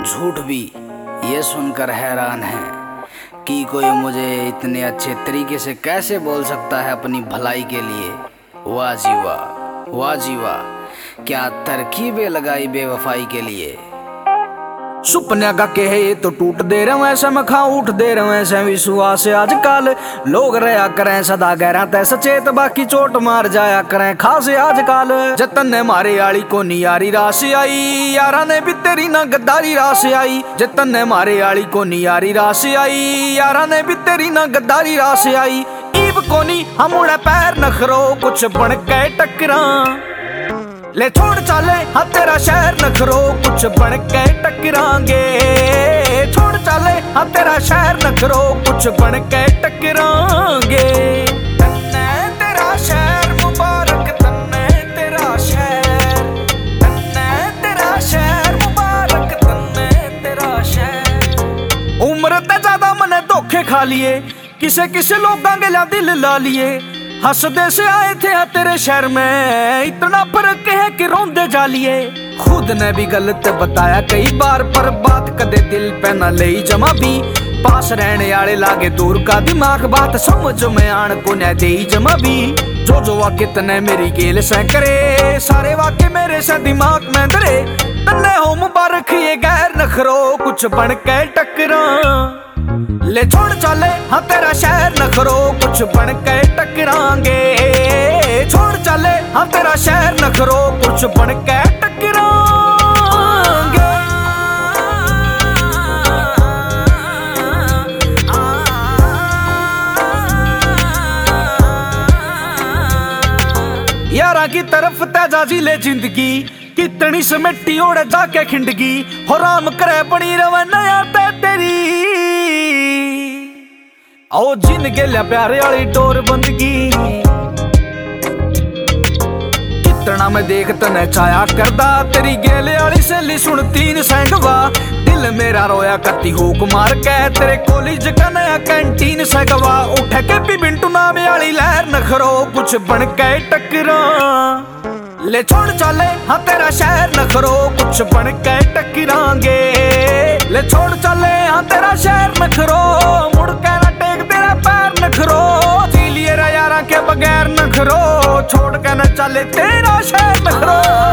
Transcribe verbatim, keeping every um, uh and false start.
झूठ भी ये सुनकर हैरान है कि कोई मुझे इतने अच्छे तरीके से कैसे बोल सकता है अपनी भलाई के लिए। वाह जी वाह, वाह जी वाह, क्या तरकीबें लगाई बेवफाई के लिए। सुपने का कहे ये तो टूट दे रहे वैसे मैं खा उठ दे रहे वैसे विश्वास आजकल लोग रहा करें सदा गहरा तय सचेत बाकी चोट मार जाया करें खास आजकल। जतन ने मारे आली को नियारी रास आई यारा ने भी तेरी ना गद्दारी रास आई। जतन ने मारे आली को नियारी रास आई यारा ने भी तेरी ना गद्दारी रास आई। ईब कोनी हम उड़े पैर नखरो कुछ बन के टकरा ले छोड़ चाले हाँ तेरा शहर नखरो कुछ बन के टकरांगे। छोड़ चाले हाँ तेरा शहर नखरो कुछ बन के टकरांगे। तन्ने तेरा शहर मुबारक तन्ने तेरा शहर, तन्ने तेरा शहर मुबारक तन्ने तेरा शहर। उम्र ते ज्यादा मने धोखे खा लिए किसे किसे लोगां गला दिल ला लिए। हंसदे से आए थे तेरे शहर में इतना फर्क है कि रोंदे जा लिए। खुद ने भी गलत बताया कई बार पर बात कदे दिल पे न ले जमा भी। पास रहने आले लागे दूर का दिमाग बात समझ में आन को न दे जमा भी। जो जो वाक्य तने मेरी गेल से करे सारे वाक्य मेरे से दिमाग में धरे। तन्ने हो मुबारक ये गैर नखरो कुछ बन के टकरा ले छोड़ चले हाँ तेरा शहर नखरो कुछ बन के टकरांगे। छोड़ चले हाँ तेरा शहर नखरो कुछ बन के टकरांगे। यारा की तरफ तेजा जी ले जिंदगी कितनी समेटी ओढ़े जाके खिंडगी। हो राम करे बनी रवा नया ते तेरी आओ जिन गेल्या प्यारे वाली डोर बंदगी। कितना मैं देख तने छाया करदा तेरी गेले वाली सहेली सुन तीन सैंगवा। दिल मेरा रोया करती हुक मार के तेरे कॉलेज का नया कैंटीन सगवा। उठ के भी बिंटू नाम वाली लहर नखरो कुछ बन के टकरा ले छोड़ चले हाँ तेरा शहर नखरो कुछ बन के टकरांगे। ले छोड़ चले हाँ तेरा शहर नखरो मुड़ के ना टेक तेरा पैर नखरो। जी लिए यारा के बगैर नखरो छोड़ के न चले तेरा शहर नखरो।